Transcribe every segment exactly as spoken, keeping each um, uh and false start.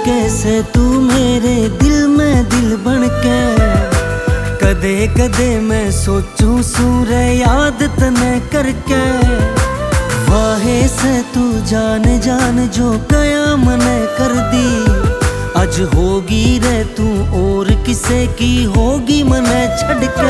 कैसे तू मेरे दिल में दिल बन के। कदे कदे मैं सोचूं सूरे याद तने करके। वाहे से तू जान जान जो कया मने कर दी। आज होगी रे तू और किसे की होगी मने छड़ के।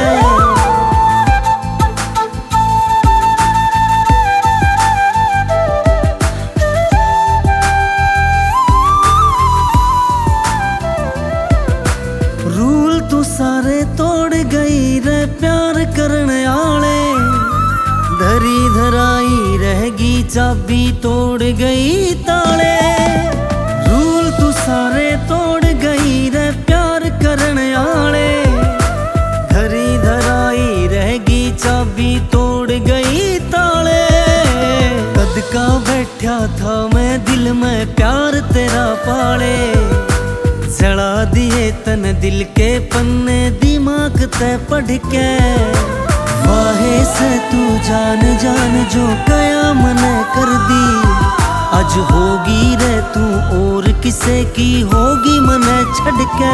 रूल तू सारे तोड़ गई रे प्यार करने आले। धरी धराई रहेगी चाबी तोड़ गई ताले। रूल तू सारे तोड़ गई रे प्यार करने आले। धरी धराई रहेगी चाबी तोड़ गई ताले। कद का बैठा था मैं दिल में प्यार तेरा पाले। जला दिए तन दिल के पन्ने दिमाग ते पढ़ के। वाहे से तू जान जान जो कया मने कर दी। आज होगी रे तू और किसे की होगी मने छड़ के।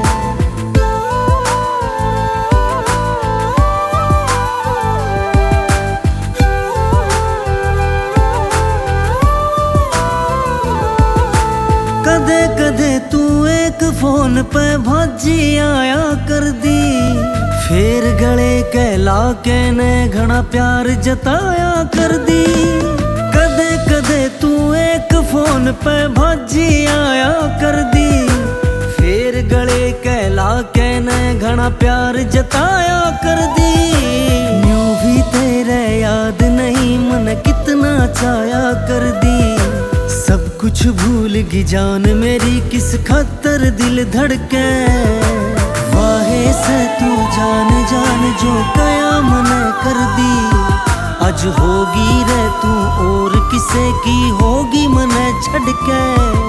कदे कदे तू एक फोन पे भाजी आया कर दी। फिर गले कहला के ने घना प्यार जताया कर दी। कदे कदे तू एक फोन पे भाजी आया कर दी। फिर गले कहला के ने घना प्यार जताया कर दी। न्यू भी तेरे याद नहीं मन कितना चाया कर दी। सब कुछ भूल गई जान मेरी किस खातर दिल धड़के। वाहे से तू जान जान जो कया मने कर दी। आज होगी रे तू और किसे की होगी मने छड़ के।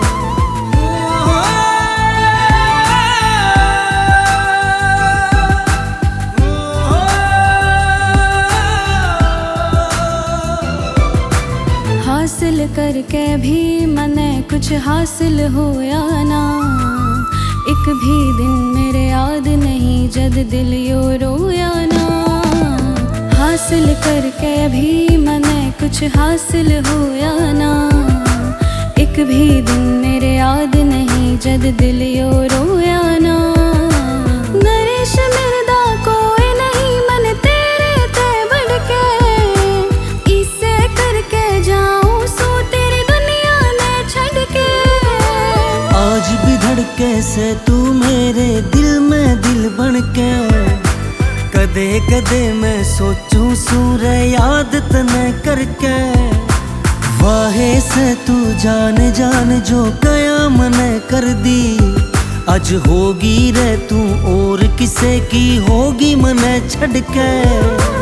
हासिल करके भी मने कुछ हासिल होया ना। एक भी दिन मेरे याद नहीं जद दिल यो रोया ना। हासिल करके भी मने कुछ हासिल होया ना। एक भी दिन मेरे याद नहीं जद दिल यो रोया ना। नरेश मिलदा कोई नहीं मन तेरे ते बढ़ के। इसे करके जाऊं सो तेरी दुनिया ने छड़ के। आज भी धड़के से तू मेरे दिल में दिल बन के। कदे कदे मैं सोचूं सूरे याद तने करके। वाहे से तू जान जान जो कया मने कर दी। आज होगी रे तू और किसे की होगी मने छड़ के।